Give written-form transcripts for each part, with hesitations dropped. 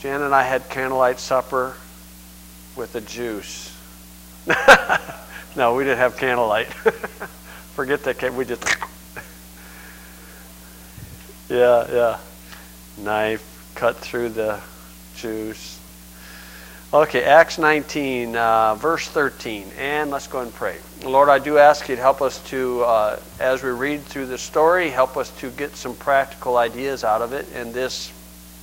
Jan and I had candlelight supper with the juice. No, we didn't have candlelight. Forget that. We just... Yeah. Knife cut through the juice. Okay, Acts 19, verse 13. And let's go and pray. Lord, I do ask you to help us to, as we read through the story, help us to get some practical ideas out of it. And this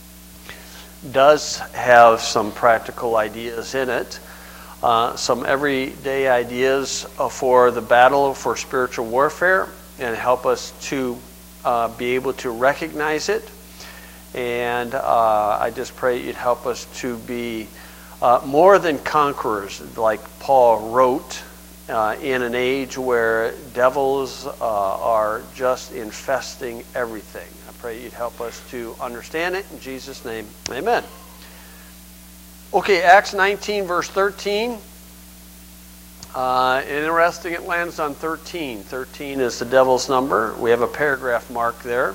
does have some practical ideas in it. Some everyday ideas for the battle for spiritual warfare, and help us to be able to recognize it. And I just pray you'd help us to be more than conquerors, like Paul wrote, in an age where devils are just infesting everything. I pray you'd help us to understand it. In Jesus' name, amen. Okay, Acts 19, verse 13. Interesting, it lands on 13. 13 is the devil's number. We have a paragraph mark there.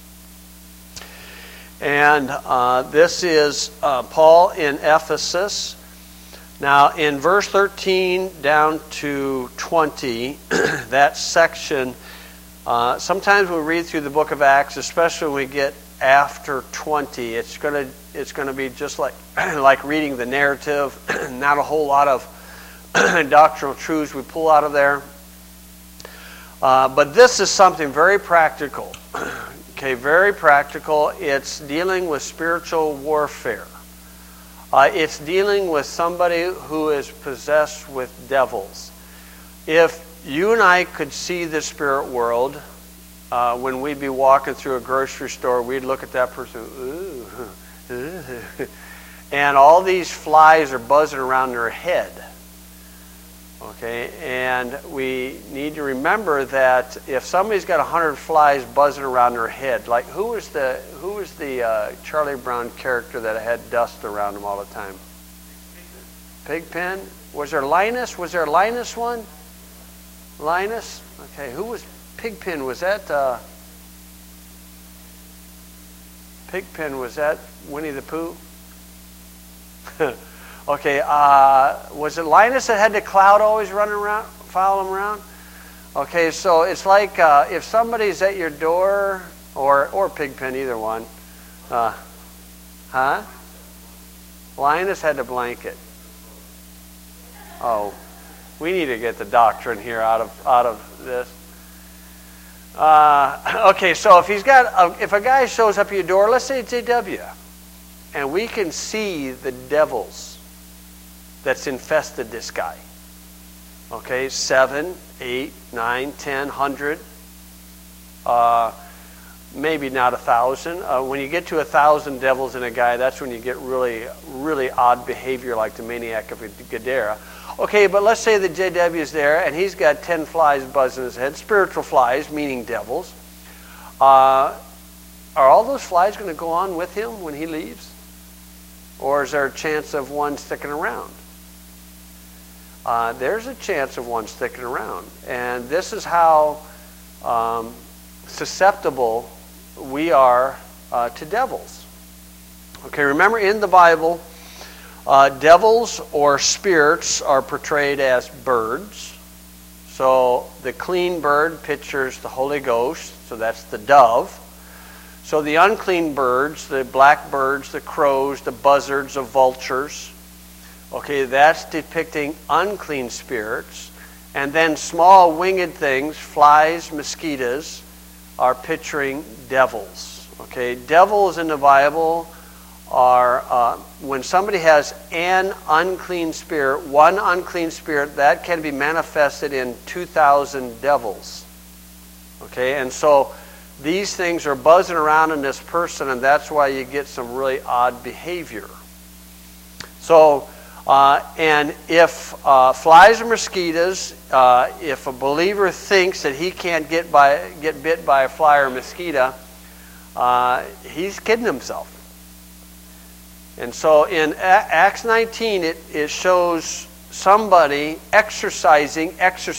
And this is Paul in Ephesus. Now, in verse 13 down to 20, that section, sometimes we read through the book of Acts, especially when we get after 20, it's going to be just like like reading the narrative, not a whole lot of doctrinal truths we pull out of there. But this is something very practical. Okay, very practical. It's dealing with spiritual warfare. It's dealing with somebody who is possessed with devils. If you and I could see the spirit world, when we'd be walking through a grocery store, we'd look at that person, ooh, and all these flies are buzzing around their head. Okay, and we need to remember that if somebody's got 100 flies buzzing around their head, like who was the Charlie Brown character that had dust around him all the time? Pigpen. Was there Linus? Was there a Linus one? Linus. Okay, who was Pigpen? Was that Pigpen? Was that Winnie the Pooh? Okay, was it Linus that had the cloud always running around, follow him around? Okay, so it's like if somebody's at your door, or Pigpen, either one. Linus had the blanket. Oh, we need to get the doctrine here out of this. Okay, so if a guy shows up at your door, let's say it's JW, and we can see the devils that's infested this guy. Okay, 7, 8, 9, 10, 100. Maybe not 1,000. When you get to 1,000 devils in a guy, that's when you get really, really odd behavior like the maniac of Gadara. Okay, but let's say that JW is there and he's got 10 flies buzzing his head, spiritual flies, meaning devils. Are all those flies going to go on with him when he leaves? Or is there a chance of one sticking around? There's a chance of one sticking around. And this is how susceptible we are to devils. Okay, remember in the Bible, devils or spirits are portrayed as birds. So the clean bird pictures the Holy Ghost, so that's the dove. So the unclean birds, the blackbirds, the crows, the buzzards, the vultures, okay, that's depicting unclean spirits. And then small winged things, flies, mosquitoes, are picturing devils. Okay, devils in the Bible are, when somebody has an unclean spirit, one unclean spirit, that can be manifested in 2,000 devils. Okay, and so these things are buzzing around in this person, and that's why you get some really odd behavior. So, and if flies or mosquitoes, if a believer thinks that he can't get bit by a fly or a mosquito, he's kidding himself. And so in Acts 19, it shows somebody exiting,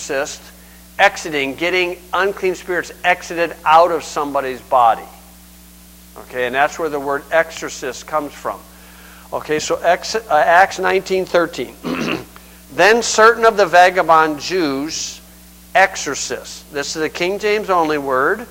getting unclean spirits exited out of somebody's body. Okay, and that's where the word exorcist comes from. Okay, so Acts 19:13. Then certain of the vagabond Jews, exorcists. This is a King James only word.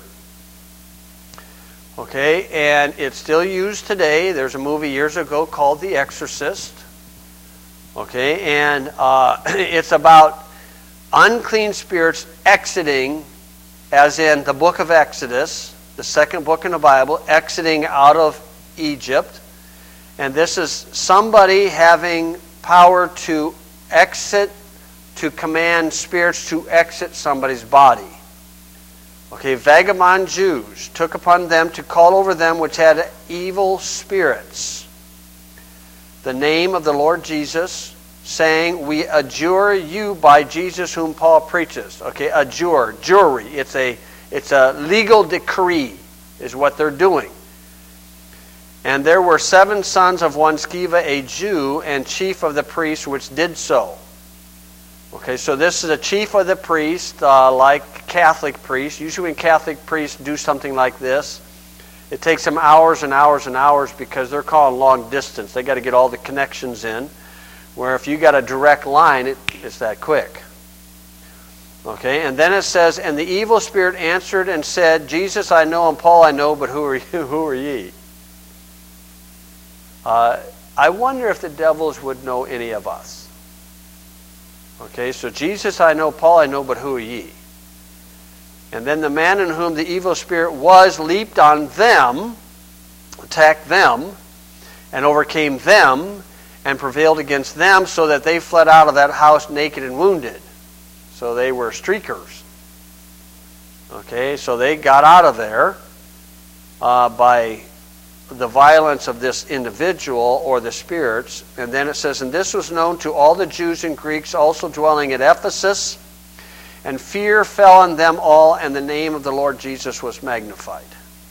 Okay, and it's still used today. There's a movie years ago called The Exorcist. Okay, and it's about unclean spirits exiting, as in the book of Exodus, the second book in the Bible, exiting out of Egypt. And this is somebody having power to exit, to command spirits to exit somebody's body. Okay, vagabond Jews took upon them to call over them which had evil spirits the name of the Lord Jesus, saying, we adjure you by Jesus whom Paul preaches. Okay, adjure, jury. It's a legal decree is what they're doing. And there were 7 sons of one Sceva, a Jew, and chief of the priests, which did so. Okay, so this is a chief of the priest, like Catholic priests. Usually when Catholic priests do something like this, it takes them hours and hours and hours because they're calling long distance. They got to get all the connections in. Where if you got a direct line, it's that quick. Okay, and then it says, and the evil spirit answered and said, Jesus I know and Paul I know, but who are you? Who are ye? I wonder if the devils would know any of us. Okay, so Jesus I know, Paul I know, but who are ye? And then the man in whom the evil spirit was leaped on them, attacked them, and overcame them, and prevailed against them, so that they fled out of that house naked and wounded. So they were streakers. Okay, so they got out of there by the violence of this individual or the spirits. And then it says, and this was known to all the Jews and Greeks also dwelling at Ephesus, and fear fell on them all, and the name of the Lord Jesus was magnified.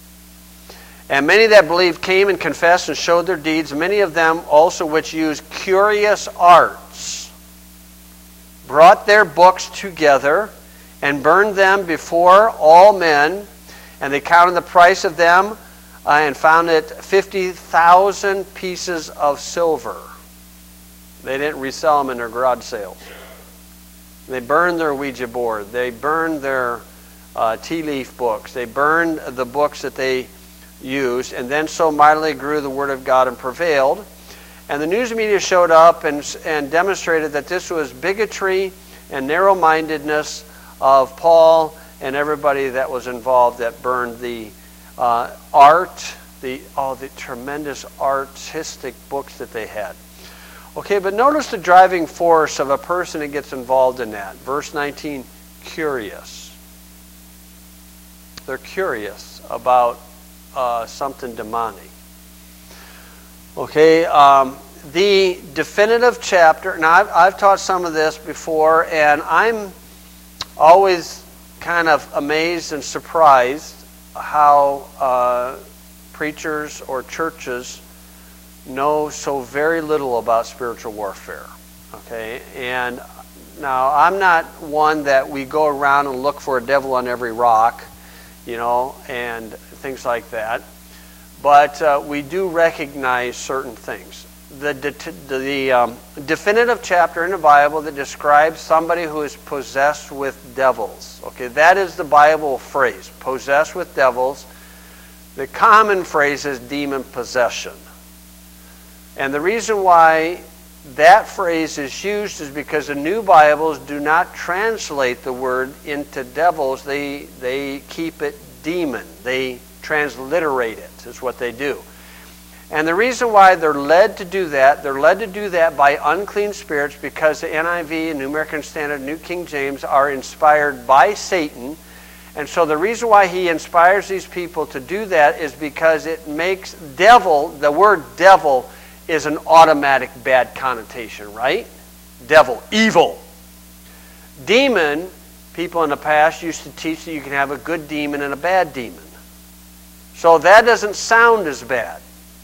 And many that believed came and confessed and showed their deeds, many of them also which used curious arts, brought their books together and burned them before all men, and they counted the price of them and found it 50,000 pieces of silver. They didn't resell them in their garage sales. They burned their Ouija board. They burned their tea leaf books. They burned the books that they used, and then so mightily grew the word of God and prevailed. And the news media showed up and demonstrated that this was bigotry and narrow-mindedness of Paul and everybody that was involved that burned the art, the tremendous artistic books that they had. Okay, but notice the driving force of a person that gets involved in that. Verse 19, curious. They're curious about something demonic. Okay, the definitive chapter, now I've taught some of this before, and I'm always kind of amazed and surprised how preachers or churches know so very little about spiritual warfare. Okay, and now I'm not one that we go around and look for a devil on every rock, and things like that. But we do recognize certain things. The definitive chapter in the Bible that describes somebody who is possessed with devils. Okay, that is the Bible phrase, possessed with devils. The common phrase is demon possession. And the reason why that phrase is used is because the new Bibles do not translate the word into devils. They keep it demon. They transliterate it, is what they do. And the reason why they're led to do that, by unclean spirits, because the NIV, New American Standard, New King James are inspired by Satan. And so the reason why he inspires these people to do that is because it makes devil, the word devil is an automatic bad connotation, right? Devil, evil. Demon, people in the past used to teach that you can have a good demon and a bad demon. So that doesn't sound as bad.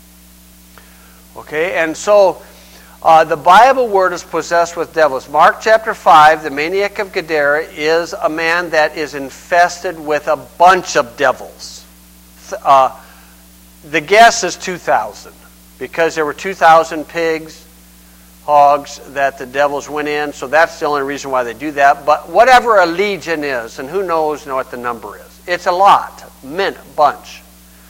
Okay, and so the Bible word is possessed with devils. Mark chapter 5, the maniac of Gadara is a man that is infested with a bunch of devils. The guess is 2,000. because there were 2,000 pigs, hogs that the devils went in, so that's the only reason why they do that. But whatever a legion is, and who knows what the number is, it's a lot, bunch.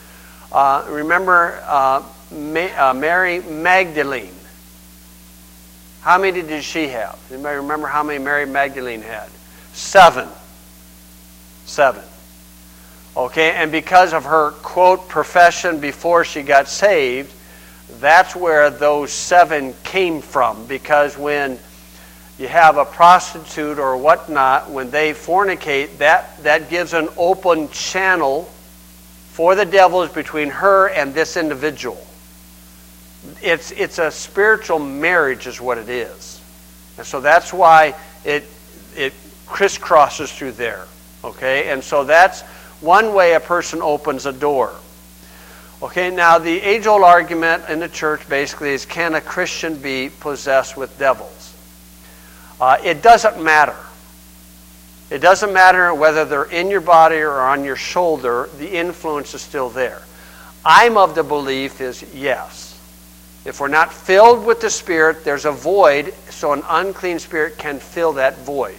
Remember Mary Magdalene. How many did she have? Anybody remember how many Mary Magdalene had? 7. 7. Okay, and because of her, quote, profession before she got saved, that's where those 7 came from. Because when you have a prostitute or whatnot, when they fornicate, that gives an open channel for the devils between her and this individual. It's a spiritual marriage is what it is. And so that's why it crisscrosses through there. Okay, and so that's one way a person opens a door. Okay, now the age-old argument in the church basically is, can a Christian be possessed with devils? It doesn't matter. It doesn't matter whether they're in your body or on your shoulder, the influence is still there. I'm of the belief is yes. If we're not filled with the Spirit, there's a void, so an unclean spirit can fill that void.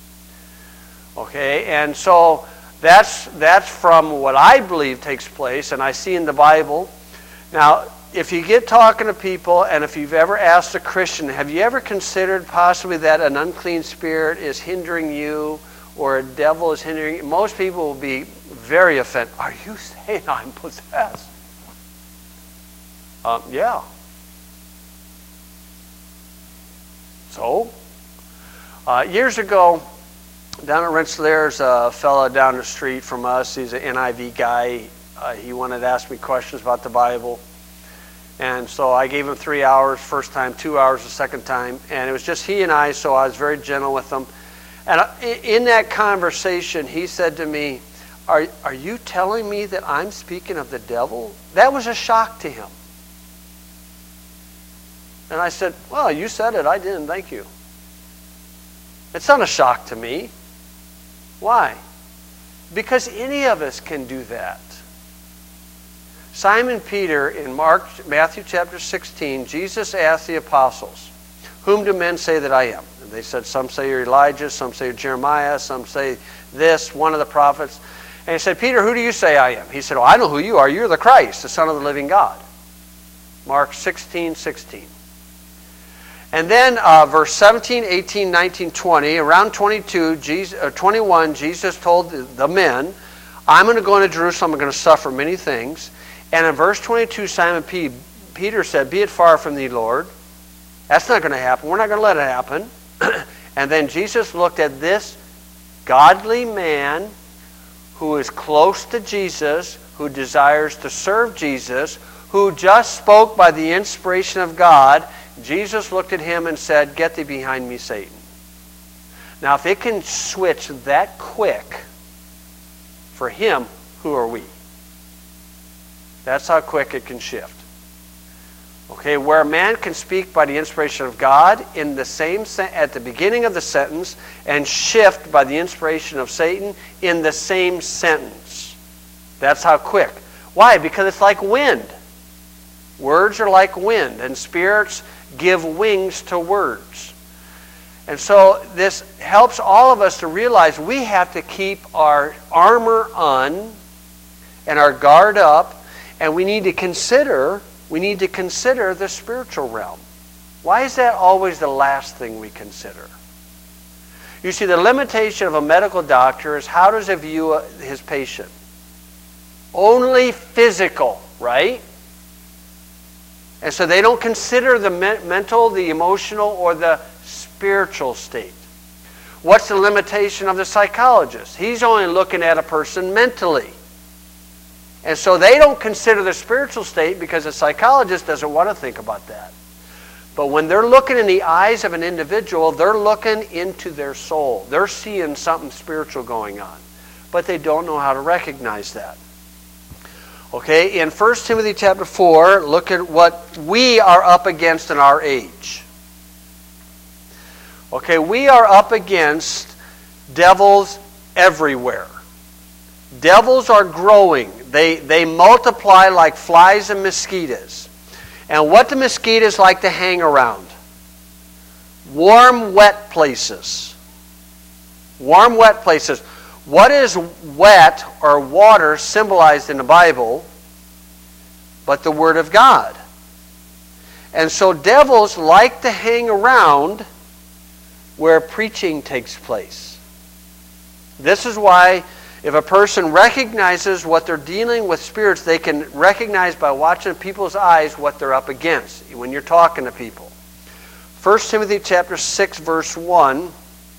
Okay, and so that's from what I believe takes place, and I see in the Bible. Now, if you get talking to people, and if you've ever asked a Christian, have you ever considered possibly that an unclean spirit is hindering you, or a devil is hindering you? Most people will be very offended. Are you saying I'm possessed? Yeah. So, years ago, down at Rensselaer's a fella down the street from us. He's an NIV guy. He wanted to ask me questions about the Bible. And so I gave him 3 hours first time, 2 hours the second time. And it was just he and I, so I was very gentle with him. And in that conversation, he said to me, are you telling me that I'm speaking of the devil? That was a shock to him. And I said, well, you said it. I didn't. Thank you. It's not a shock to me. Why? Because any of us can do that. Simon Peter, in Matthew chapter 16, Jesus asked the apostles, whom do men say that I am? And they said, some say you're Elijah, some say you're Jeremiah, some say this, one of the prophets. And he said, Peter, who do you say I am? He said, oh, I know who you are. You're the Christ, the Son of the living God. Mark 16:16. And then verse 17, 18, 19, 20, around 21, Jesus told the men, I'm going to go into Jerusalem, I'm going to suffer many things. And in verse 22, Simon Peter said, be it far from thee, Lord. That's not going to happen. We're not going to let it happen. And then Jesus looked at this godly man who is close to Jesus, who desires to serve Jesus, who just spoke by the inspiration of God. Jesus looked at him and said, get thee behind me, Satan. Now, if it can switch that quick for him, who are we? That's how quick it can shift. Okay, where a man can speak by the inspiration of God in the same at the beginning of the sentence and shift by the inspiration of Satan in the same sentence. That's how quick. Why? Because it's like wind. Words are like wind, and spirits give wings to words. And so this helps all of us to realize we have to keep our armor on and our guard up, and we need to consider the spiritual realm. Why is that always the last thing we consider? You see, the limitation of a medical doctor is how does he view his patient? Only physical, right? And so they don't consider the mental, the emotional, or the spiritual state. What's the limitation of the psychologist? He's only looking at a person mentally. And so they don't consider the spiritual state because the psychologist doesn't want to think about that. But when they're looking in the eyes of an individual, they're looking into their soul. They're seeing something spiritual going on. But they don't know how to recognize that. Okay, in 1 Timothy chapter 4, look at what we are up against in our age. Okay, we are up against devils everywhere. Devils are growing. They multiply like flies and mosquitoes. And what do mosquitoes like to hang around? Warm, wet places. Warm, wet places. What is wet or water symbolized in the Bible but the Word of God? And so devils like to hang around where preaching takes place. This is why if a person recognizes what they're dealing with spirits, they can recognize by watching people's eyes what they're up against when you're talking to people. 1 Timothy chapter 6, verse 1.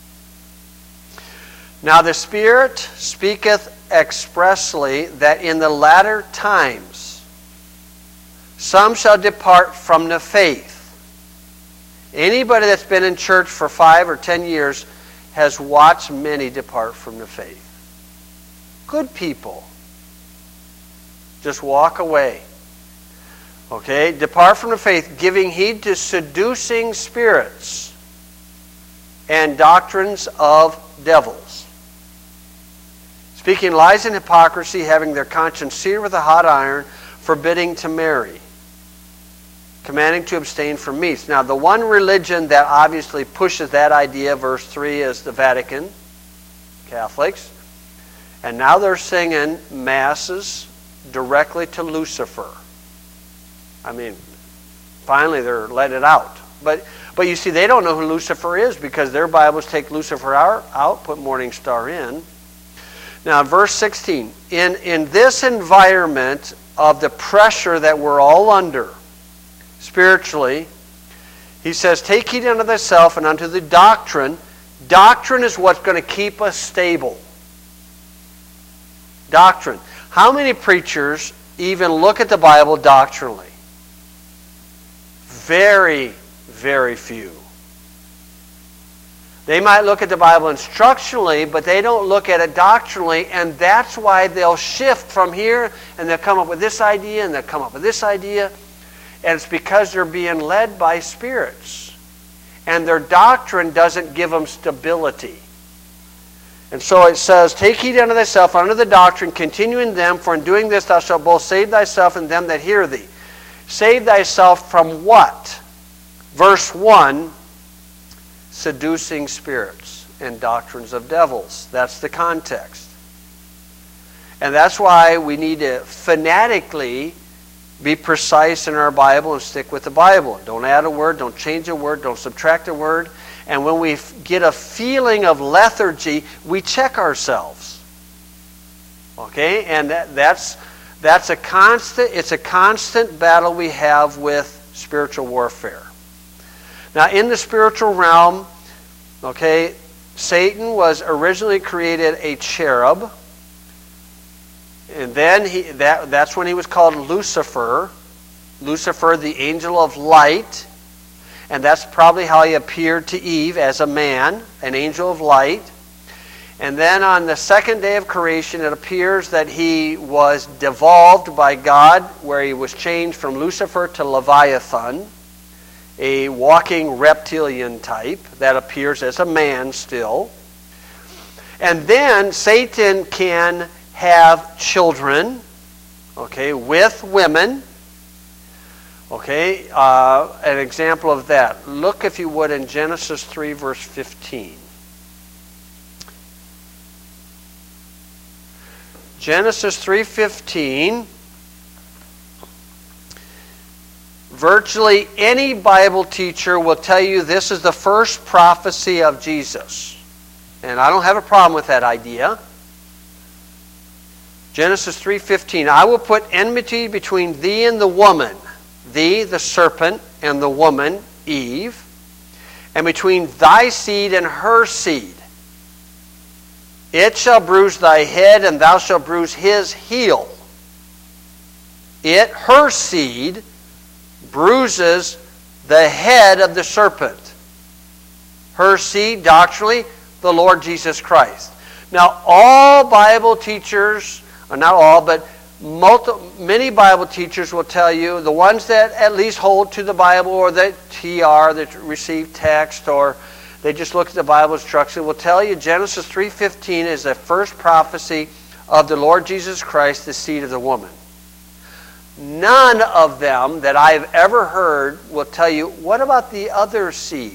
Now the Spirit speaketh expressly that in the latter times some shall depart from the faith. Anybody that's been in church for 5 or 10 years has watched many depart from the faith. Good people. Just walk away. Okay? Depart from the faith, giving heed to seducing spirits and doctrines of devils. Speaking lies and hypocrisy, having their conscience seared with a hot iron, forbidding to marry, commanding to abstain from meats. Now, the one religion that obviously pushes that idea, verse 3, is the Vatican, Catholics. And now they're singing masses directly to Lucifer. I mean, finally they're letting it out. But you see, they don't know who Lucifer is because their Bibles take Lucifer out, put Morning Star in. Now, verse 16. In this environment of the pressure that we're all under, spiritually, he says, take heed unto thyself and unto the doctrine. Doctrine is what's going to keep us stable. Doctrine. How many preachers even look at the Bible doctrinally? Very, very few. They might look at the Bible instructionally, but they don't look at it doctrinally, and that's why they'll shift from here, and they'll come up with this idea, and they'll come up with this idea, and it's because they're being led by spirits. And their doctrine doesn't give them stability. And so it says, take heed unto thyself, unto the doctrine, continue in them, for in doing this thou shalt both save thyself and them that hear thee. Save thyself from what? Verse 1, seducing spirits and doctrines of devils. That's the context. And that's why we need to fanatically be precise in our Bible and stick with the Bible. Don't add a word, don't change a word, don't subtract a word. And when we get a feeling of lethargy, we check ourselves. Okay? And that's a constant battle we have with spiritual warfare. Now, in the spiritual realm, okay, Satan was originally created a cherub. And then that's when he was called Lucifer. Lucifer, the angel of light. And that's probably how he appeared to Eve as a man, an angel of light. And then on the second day of creation, it appears that he was devolved by God, where he was changed from Lucifer to Leviathan, a walking reptilian type that appears as a man still. And then Satan can have children, okay, with women. Okay, an example of that. Look, if you would, in Genesis 3, verse 15. Genesis 3:15. Virtually any Bible teacher will tell you this is the first prophecy of Jesus. And I don't have a problem with that idea. Genesis 3:15. I will put enmity between thee and the woman, thee, the serpent, and the woman, Eve, and between thy seed and her seed. It shall bruise thy head, and thou shalt bruise his heel. It, her seed, bruises the head of the serpent. Her seed, doctrinally, the Lord Jesus Christ. Now, all Bible teachers, not all, but many Bible teachers will tell you, the ones that at least hold to the Bible or that that receive text, or they just look at the Bible instruction, will tell you Genesis 3:15 is the first prophecy of the Lord Jesus Christ, the seed of the woman. None of them that I've ever heard will tell you, what about the other seed?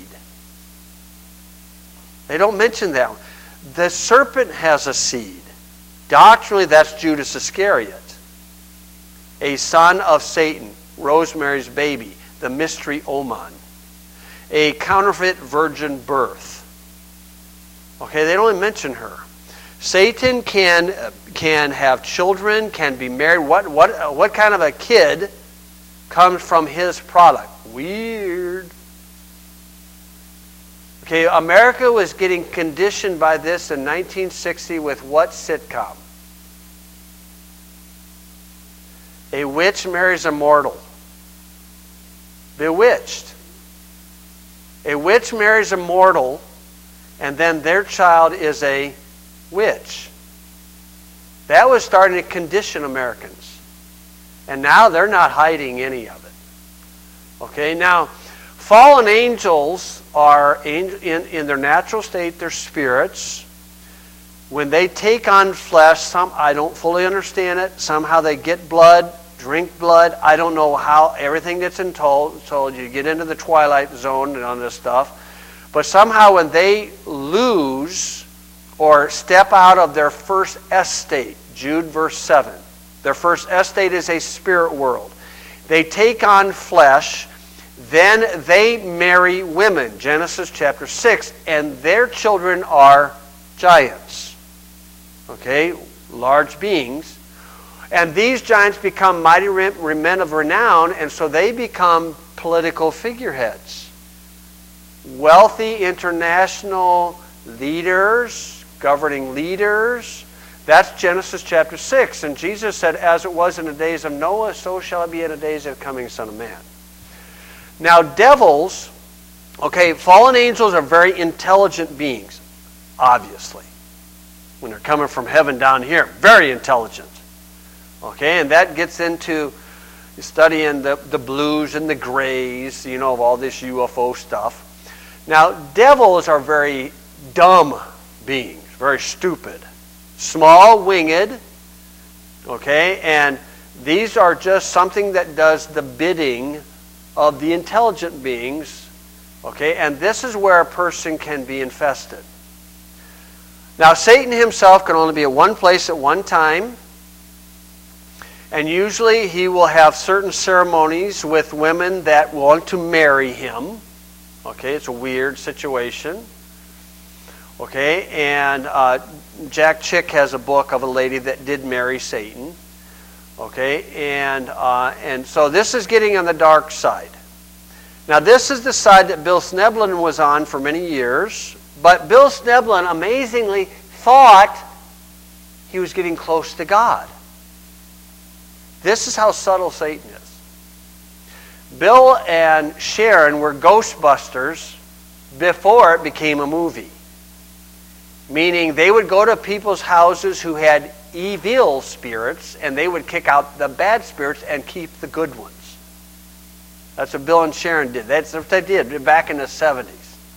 They don't mention that one. The serpent has a seed. Doctrinally, that's Judas Iscariot, a son of Satan, Rosemary's baby, the mystery Oman, a counterfeit virgin birth. Okay, they don't even mention her. Satan can have children, can be married. What kind of a kid comes from his product? Weird. Okay, America was getting conditioned by this in 1960 with what sitcom? A witch marries a mortal. Bewitched. A witch marries a mortal, and then their child is a witch. That was starting to condition Americans. And now they're not hiding any of it. Okay, now, fallen angels are, in their natural state, they're spirits. When they take on flesh, I don't fully understand it. Somehow they get blood, drink blood. I don't know how, everything that's told, you get into the twilight zone and on this stuff. But somehow when they lose or step out of their first estate, Jude verse 7, their first estate is a spirit world. They take on flesh, then they marry women, Genesis chapter 6, and their children are giants. Okay, large beings. And these giants become mighty men of renown, and so they become political figureheads. Wealthy international leaders, governing leaders. That's Genesis chapter 6. And Jesus said, as it was in the days of Noah, so shall it be in the days of the coming Son of Man. Now, devils, okay, fallen angels are very intelligent beings, obviously. When they're coming from heaven down here, very intelligent. Okay, and that gets into studying the blues and the grays, of all this UFO stuff. Now, devils are very dumb beings, very stupid. Small, winged, okay, and these are just something that does the bidding of the intelligent beings, okay, and this is where a person can be infested. Now, Satan himself can only be at one place at one time, and usually he will have certain ceremonies with women that want to marry him. Okay, it's a weird situation. Okay, and Jack Chick has a book of a lady that did marry Satan. Okay, and so this is getting on the dark side. Now, this is the side that Bill Schneblin was on for many years, but Bill Schneblin amazingly thought he was getting close to God. This is how subtle Satan is. Bill and Sharon were Ghostbusters before it became a movie. Meaning they would go to people's houses who had evil spirits, and they would kick out the bad spirits and keep the good ones. That's what Bill and Sharon did. That's what they did back in the 70s.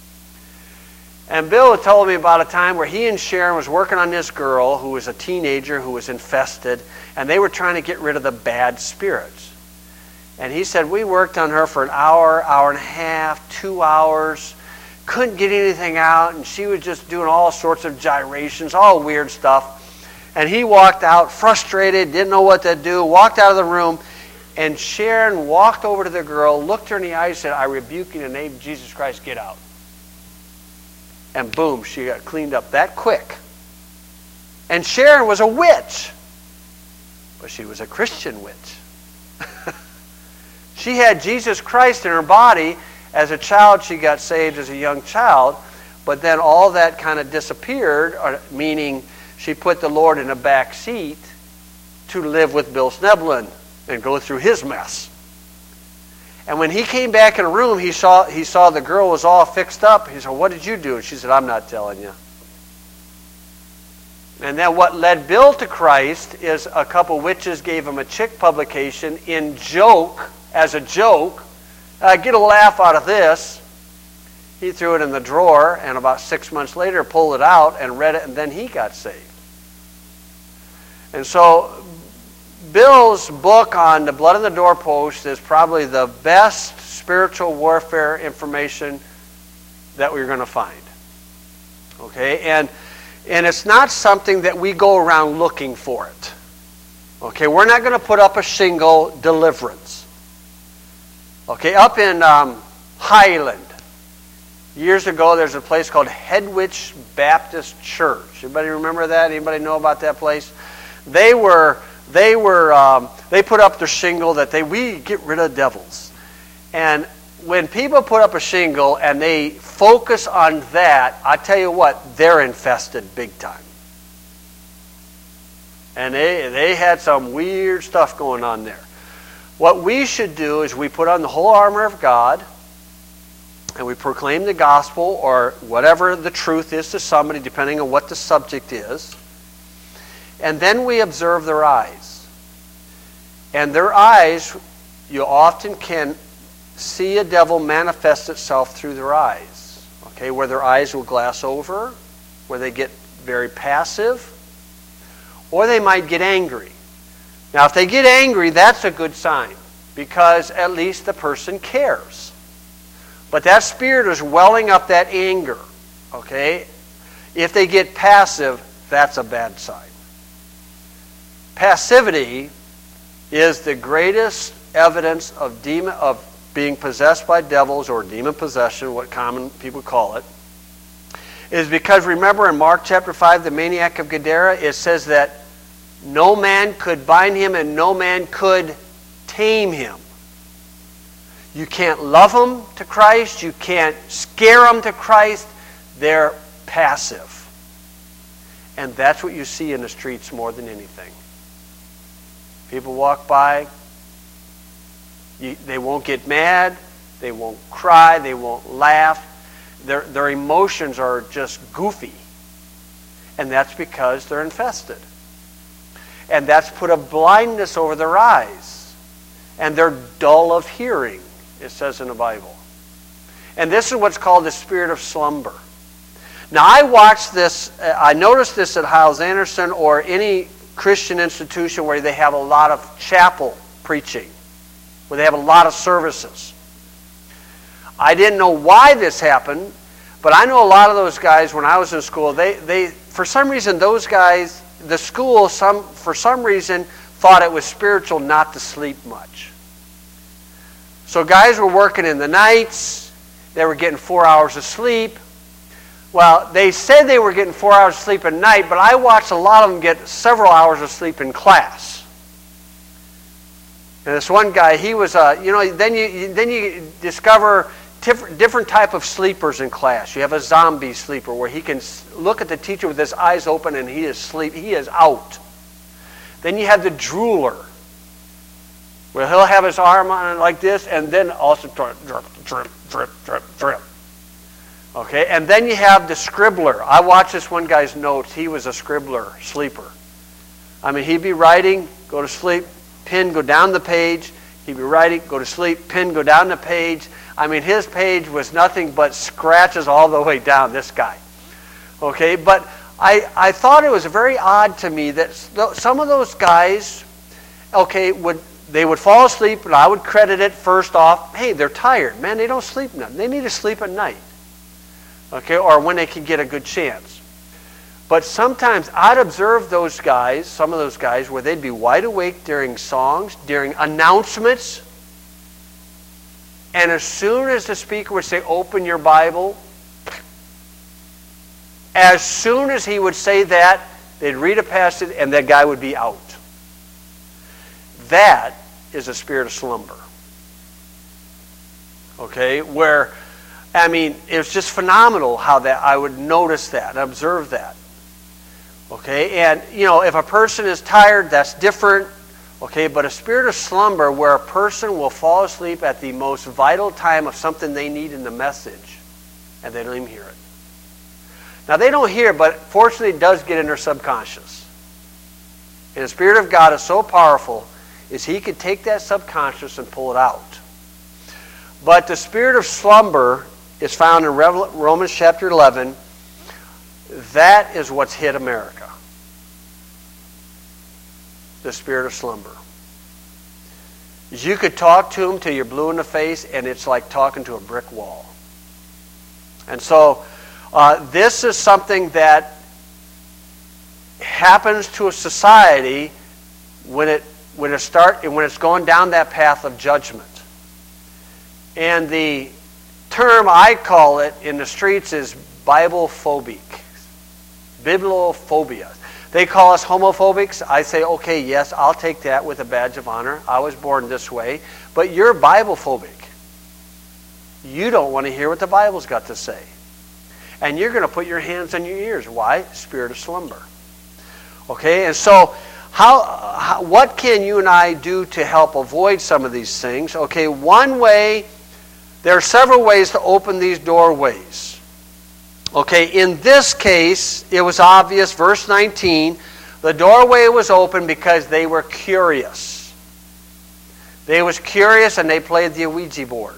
And Bill told me about a time where he and Sharon was working on this girl who was a teenager who was infested, and they were trying to get rid of the bad spirits. And he said, we worked on her for an hour, hour and a half, 2 hours, couldn't get anything out, and she was just doing all sorts of gyrations, all weird stuff. And he walked out frustrated, didn't know what to do, walked out of the room, and Sharon walked over to the girl, looked her in the eyes, said, I rebuke you in the name of Jesus Christ, get out. And boom, she got cleaned up that quick. And Sharon was a witch, but she was a Christian witch. She had Jesus Christ in her body. As a child, she got saved as a young child, but then all that kind of disappeared, meaning she put the Lord in a back seat to live with Bill Schneblin and go through his mess. And when he came back in the room, he saw the girl was all fixed up. He said, what did you do? And she said, I'm not telling you. And then what led Bill to Christ is a couple witches gave him a chick publication as a joke. Get a laugh out of this. He threw it in the drawer, and about 6 months later pulled it out and read it, and then he got saved. And so Bill's book on the blood on the doorpost is probably the best spiritual warfare information that we're going to find. Okay, and it's not something that we go around looking for it. Okay, we're not going to put up a shingle, deliverance. Okay, up in Highland, years ago, there's a place called Hedwich Baptist Church. Anybody remember that? Anybody know about that place? They put up their shingle that we get rid of devils. And when people put up a shingle and they focus on that, I tell you what, they're infested big time. And they had some weird stuff going on there. What we should do is we put on the whole armor of God and we proclaim the gospel or whatever the truth is to somebody, depending on what the subject is. And then we observe their eyes. And their eyes, you often can see a devil manifest itself through their eyes. Okay, where their eyes will glass over, where they get very passive, or they might get angry. Now, if they get angry, that's a good sign, because at least the person cares. But that spirit is welling up that anger. Okay? If they get passive, that's a bad sign. Passivity is the greatest evidence of being possessed by devils, or demon possession, what common people call it, is because, remember in Mark chapter 5, the maniac of Gadara, it says that no man could bind him and no man could tame him. You can't love them to Christ. You can't scare them to Christ. They're passive. And that's what you see in the streets more than anything. People walk by. They won't get mad. They won't cry. They won't laugh. Their emotions are just goofy. And that's because they're infested. And that's put a blindness over their eyes. And they're dull of hearing, it says in the Bible. And this is what's called the spirit of slumber. Now, I watched this, I noticed this at Hyles Anderson or any Christian institution where they have a lot of chapel preaching, where they have a lot of services. I didn't know why this happened, but I know a lot of those guys when I was in school, they for some reason, those guys, the school, for some reason, thought it was spiritual not to sleep much. So guys were working in the nights. They were getting 4 hours of sleep. Well, they said they were getting 4 hours of sleep at night, but I watched a lot of them get several hours of sleep in class. And this one guy, he was, then you discover different type of sleepers in class. You have a zombie sleeper where he can look at the teacher with his eyes open and he is asleep. He is out. Then you have the drooler, where he'll have his arm on like this and then also drip, drip, drip, drip, drip. Okay, and then you have the scribbler. I watched this one guy's notes. He was a scribbler, sleeper. I mean, he'd be writing, go to sleep, pen, go down the page. He'd be writing, go to sleep, pen, go down the page. I mean, his page was nothing but scratches all the way down, this guy. Okay, but I thought it was very odd to me that some of those guys, okay, they would fall asleep, and I would credit it first off, hey, they're tired. Man, they don't sleep enough. They need to sleep at night. Okay, or when they can get a good chance. But sometimes I'd observe those guys, some of those guys, where they'd be wide awake during songs, during announcements. And as soon as the speaker would say, open your Bible, as soon as he would say that, they'd read a passage and that guy would be out. That is a spirit of slumber. Okay, where, I mean, it was just phenomenal how that I would notice that and observe that. Okay, and if a person is tired, that's different. Okay, but a spirit of slumber where a person will fall asleep at the most vital time of something they need in the message, and they don't even hear it. Now, they don't hear, but fortunately it does get in their subconscious. And the Spirit of God is so powerful, is He could take that subconscious and pull it out. But the spirit of slumber is found in Romans chapter 11. That is what's hit America. the spirit of slumber. You could talk to him till you're blue in the face, and it's like talking to a brick wall. And so this is something that happens to a society when it's going down that path of judgment. And the term I call it in the streets is Biblephobic. Bibliophobia. They call us homophobics. I say, okay, yes, I'll take that with a badge of honor. I was born this way. But you're Biblephobic. You don't want to hear what the Bible's got to say. And you're going to put your hands on your ears. Why? Spirit of slumber. Okay, and so what can you and I do to help avoid some of these things? Okay, one way, there are several ways to open these doorways. Okay, in this case, it was obvious, verse 19, the doorway was open because they were curious. They was curious and they played the Ouija board.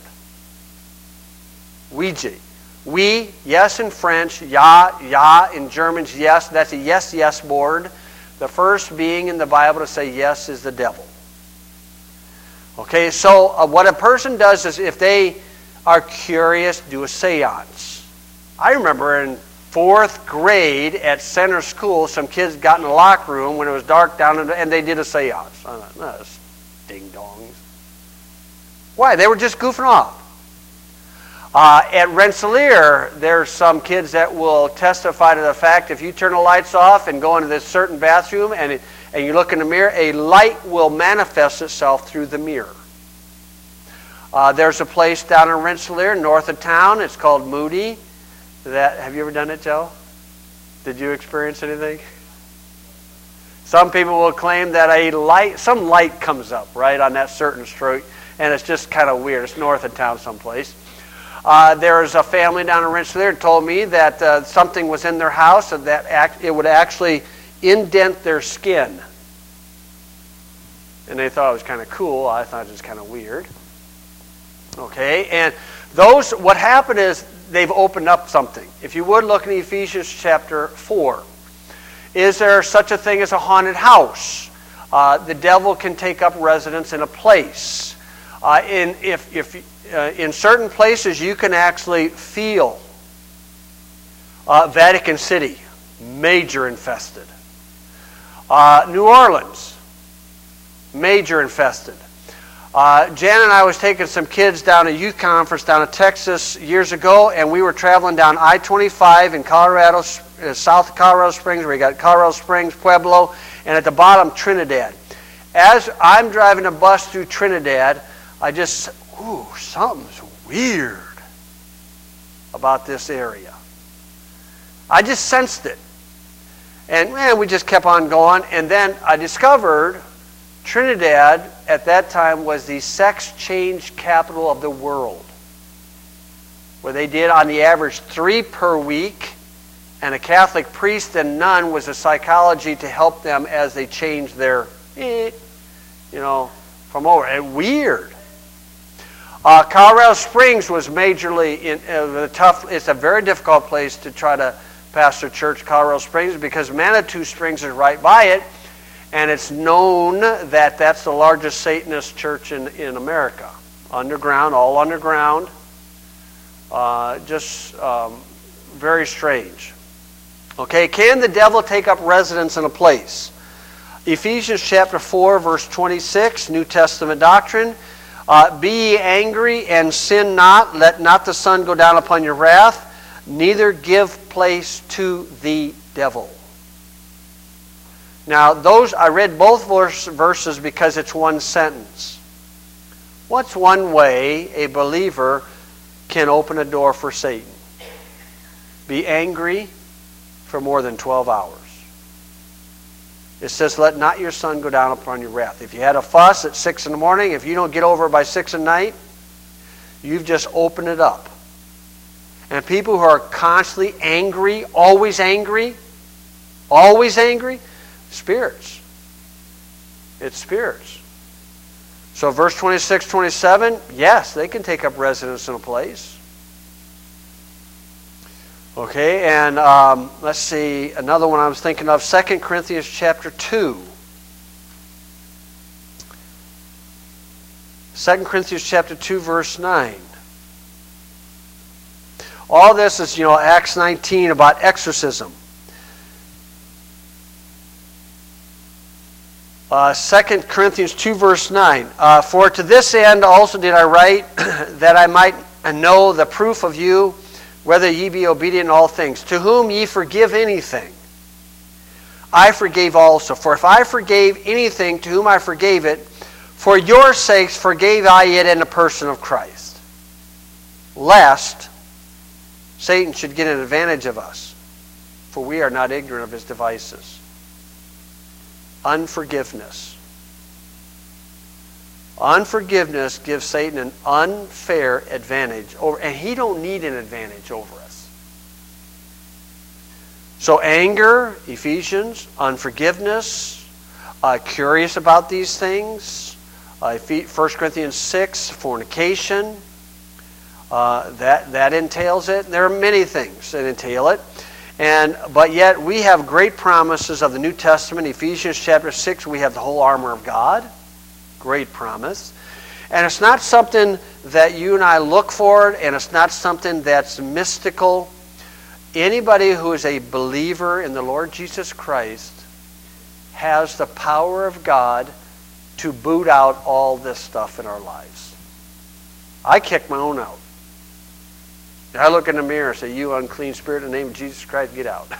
Ouija. Oui, yes in French, ja in German, yes. That's a yes board. The first being in the Bible to say yes is the devil. Okay, so what a person does is if they are curious, do a seance. I remember in 4th grade at center school, some kids got in the locker room when it was dark down and they did a seance. I thought, no, that's ding-dongs. Why? They were just goofing off. At Rensselaer, there's some kids that will testify to the fact if you turn the lights off and go into this certain bathroom and you look in the mirror, a light will manifest itself through the mirror. There's a place down in Rensselaer, north of town. It's called Moody. Have you ever done it, Joe? Did you experience anything? Some people will claim that some light comes up right on that certain street, and it's just kind of weird. It's north of town someplace. There's a family down in Rensselaer that told me that something was in their house and that it would actually indent their skin. And they thought it was kind of cool. I thought it was kind of weird. Okay, and what happened is they've opened up something. If you would look in Ephesians chapter 4. Is there such a thing as a haunted house? The devil can take up residence in a place. In certain places you can actually feel Vatican City, major infested. New Orleans, major infested. Jan and I was taking some kids down a youth conference down in Texas years ago, and we were traveling down I-25 in Colorado, south of Colorado Springs, where you got Colorado Springs, Pueblo, and at the bottom, Trinidad. As I'm driving a bus through Trinidad, something's weird about this area. I just sensed it. And we just kept on going, and then I discovered Trinidad at that time was the sex change capital of the world, where they did on the average 3 per week, and a Catholic priest and nun was a psychology to help them as they changed their, from over. And weird. Colorado Springs was majorly it's a very difficult place to try to pastor church, Colorado Springs, because Manitou Springs is right by it. And it's known that that's the largest Satanist church in America. Underground, all underground. Very strange. Okay, can the devil take up residence in a place? Ephesians chapter 4, verse 26, New Testament doctrine. Be ye angry and sin not. Let not the sun go down upon your wrath. Neither give place to the devil. Now, I read both verses because it's one sentence. What's one way a believer can open a door for Satan? Be angry for more than 12 hours. It says, let not your sun go down upon your wrath. If you had a fuss at 6 in the morning, if you don't get over it by 6 at night, you've just opened it up. And people who are constantly angry, always angry, spirits. It's spirits. So verse 26, 27, yes, they can take up residence in a place. Okay, and let's see, another one I was thinking of, 2 Corinthians chapter 2. 2 Corinthians chapter 2, verse 9. All this is, Acts 19 about exorcism. 2 Corinthians 2, verse 9. For to this end also did I write, that I might know the proof of you, whether ye be obedient in all things. To whom ye forgive anything, I forgave also. For if I forgave anything to whom I forgave it, for your sakes forgave I it in the person of Christ, lest Satan should get an advantage of us, for we are not ignorant of his devices. Unforgiveness. Unforgiveness gives Satan an unfair advantage over, and he don't need an advantage over us. So anger, Ephesians, unforgiveness, curious about these things, 1 Corinthians 6, fornication, that entails it. There are many things that entail it. But yet we have great promises of the New Testament. Ephesians chapter 6, we have the whole armor of God. Great promise. And it's not something that you and I look for, and it's not something that's mystical. Anybody who is a believer in the Lord Jesus Christ has the power of God to boot out all this stuff in our lives. I kick my own out. I look in the mirror and say, you unclean spirit, in the name of Jesus Christ, get out.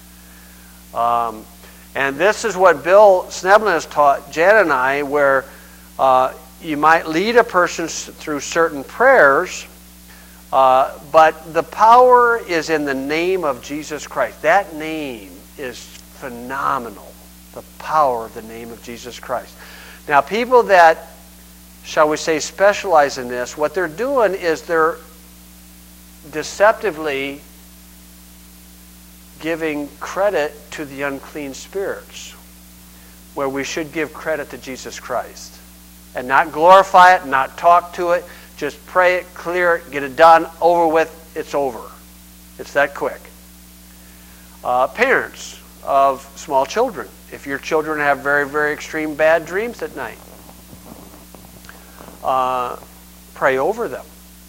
And this is what Bill Sneblin has taught Jan and I, where you might lead a person through certain prayers, but the power is in the name of Jesus Christ. That name is phenomenal, the power of the name of Jesus Christ. Now, people that, shall we say, specialize in this, what they're doing is they're deceptively giving credit to the unclean spirits, where we should give credit to Jesus Christ and not glorify it, not talk to it, just pray it, clear it, get it done, over with, it's over. It's that quick. Parents of small children, if your children have very, very extreme bad dreams at night, pray over them.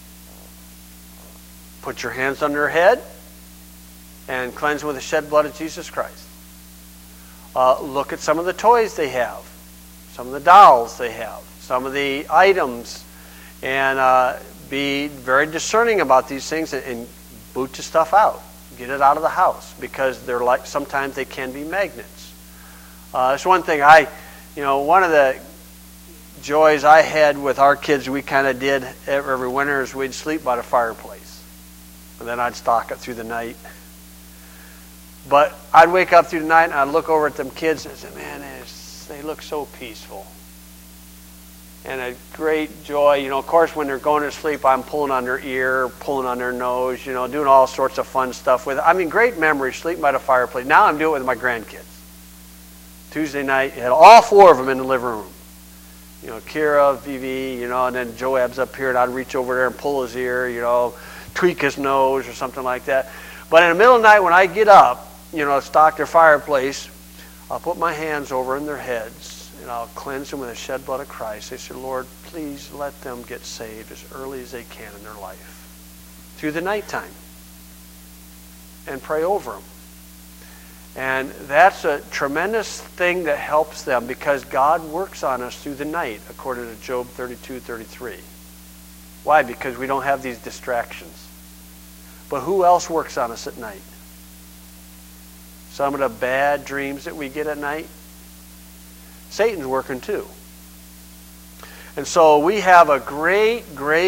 Put your hands on their head and cleanse them with the shed blood of Jesus Christ. Look at some of the toys they have, some of the dolls they have, some of the items, and be very discerning about these things and boot the stuff out. Get it out of the house, because they're like, sometimes they can be magnets. That's one thing one of the joys I had with our kids, we kind of did every winter, is we'd sleep by the fireplace. And then I'd stalk it through the night. But I'd wake up through the night and I'd look over at them kids and say, man, they look so peaceful. And a great joy. Of course, when they're going to sleep, I'm pulling on their ear, pulling on their nose, doing all sorts of fun stuff with it. Great memories, sleeping by the fireplace. Now I'm doing it with my grandkids. Tuesday night, you had all four of them in the living room. Kira, Vivi, and then Joab's up here, and I'd reach over there and pull his ear, tweak his nose or something like that. But in the middle of the night when I get up, stock their fireplace, I'll put my hands over in their heads and I'll cleanse them with the shed blood of Christ. They say, Lord, please let them get saved as early as they can in their life through the nighttime, and pray over them. And that's a tremendous thing that helps them, because God works on us through the night, according to Job 32:33. Why? Because we don't have these distractions. But who else works on us at night? Some of the bad dreams that we get at night, Satan's working too. And so we have a great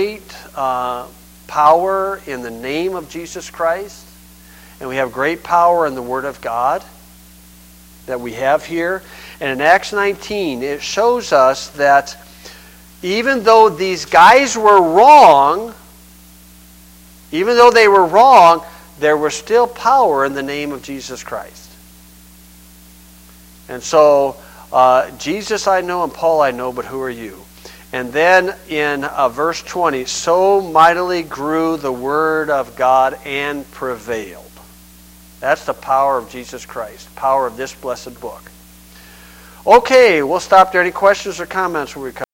power in the name of Jesus Christ, and we have great power in the Word of God that we have here. And in Acts 19, it shows us that even though these guys were wrong, there was still power in the name of Jesus Christ. And so, Jesus I know and Paul I know, but who are you? And then in verse 20, so mightily grew the word of God and prevailed. That's the power of Jesus Christ, power of this blessed book. Okay, we'll stop there. Any questions or comments when we come?